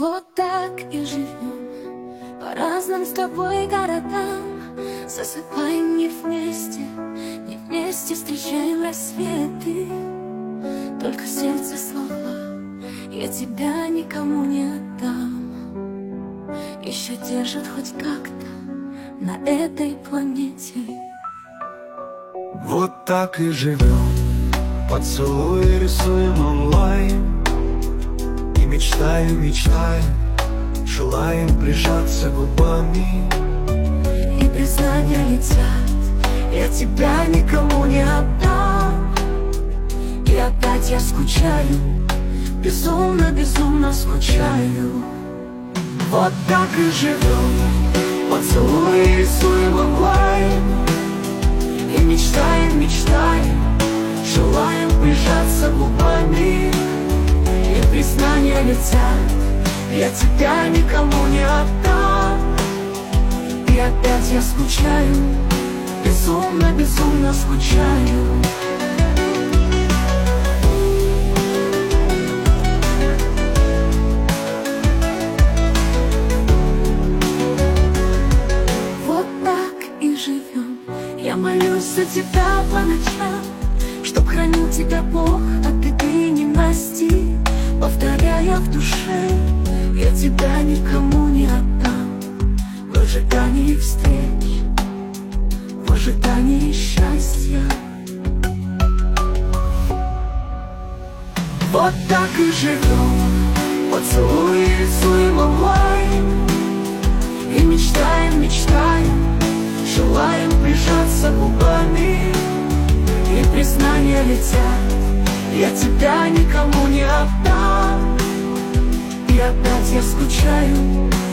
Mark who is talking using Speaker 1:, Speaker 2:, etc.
Speaker 1: Вот так и живем по разным с тобой городам. Засыпаем не вместе встречаем рассветы. Только сердце слова я тебя никому не отдам. Еще держат хоть как-то на этой планете.
Speaker 2: Вот так и живем, поцелуи рисуем онлайн. И мечтаем, желаем прижаться губами.
Speaker 1: И признания летят, я тебя никому не отдам. И опять я скучаю, безумно скучаю.
Speaker 2: Вот так и живем, поцелуи рисуем онлайн.
Speaker 1: И мечтаем, желаем прижаться губами. И признания летят, я тебя никому не отдам. И опять я скучаю, безумно скучаю. Вот так и живем. Я молюсь за тебя по ночам, чтоб хранил тебя Бог от беды и ненасти. Повторяя в душе, я тебя никому не отдам. В ожидании встреч, в ожидании счастья.
Speaker 2: Вот так и живем, поцелуи рисуем онлайн.
Speaker 1: И мечтаем, желаем прижаться губами. И признания летят, я тебя никому не отдам. И опять я скучаю,